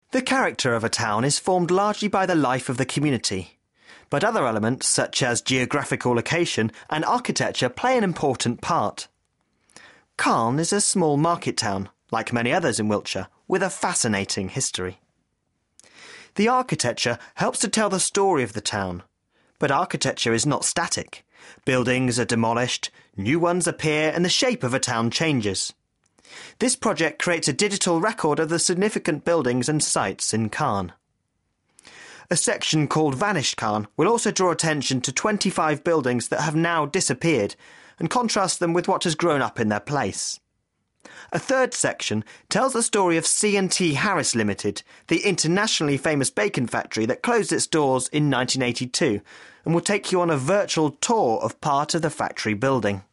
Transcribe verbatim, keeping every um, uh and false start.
The character of a town is formed largely by the life of the community, but other elements such as geographical location and architecture play an important part. Calne is a small market town, like many others in Wiltshire, with a fascinating history. The architecture helps to tell the story of the town, but architecture is not static. Buildings are demolished, new ones appear, and the shape of a town changes. This project creates a digital record of the significant buildings and sites in Calne. A section called Vanished Calne will also draw attention to twenty-five buildings that have now disappeared and contrast them with what has grown up in their place. A third section tells the story of C and T Harris Limited, the internationally famous bacon factory that closed its doors in nineteen eighty-two, and will take you on a virtual tour of part of the factory building.